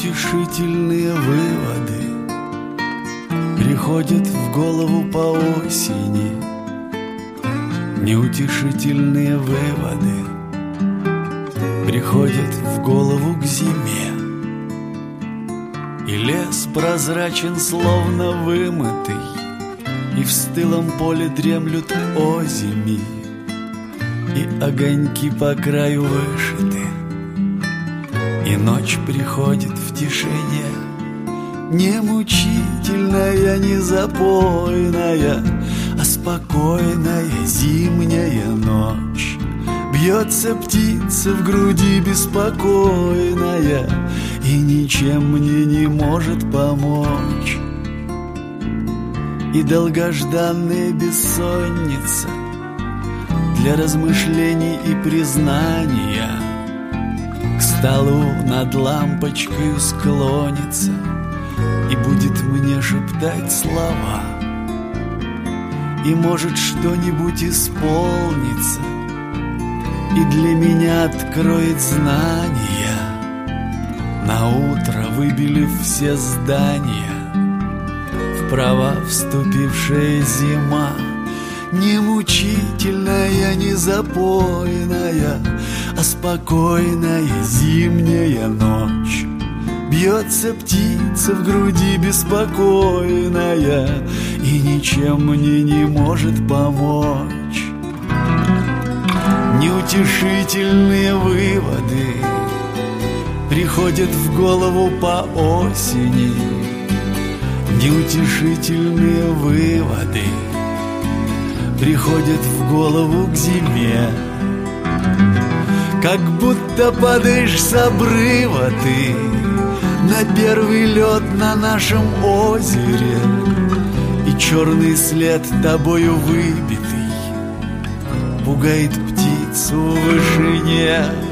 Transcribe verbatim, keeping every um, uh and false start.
Неутешительные выводы приходят в голову по осени. Неутешительные выводы приходят в голову к зиме. И лес прозрачен, словно вымытый, и в стылом поле дремлют озими, и огоньки по краю вышиты, и ночь приходит в тишине. Не мучительная, не запойная, а спокойная зимняя ночь. Бьется птица в груди беспокойная, и ничем мне не может помочь. И долгожданная бессонница для размышлений и признания к столу над лампочкой склонится и будет мне шептать слова. И может что-нибудь исполнится, и для меня откроет знания, наутро выбелив все здания. Вправо вступившая зима, не мучительная, не запойная, а спокойная зимняя ночь. Бьется птица в груди беспокойная, и ничем мне не может помочь. Неутешительные выводы приходят в голову по осени. Неутешительные выводы приходят в голову к зиме. Как будто падаешь с обрыва ты на первый лед на нашем озере, и черный след тобою выбитый пугает птицу в вышине.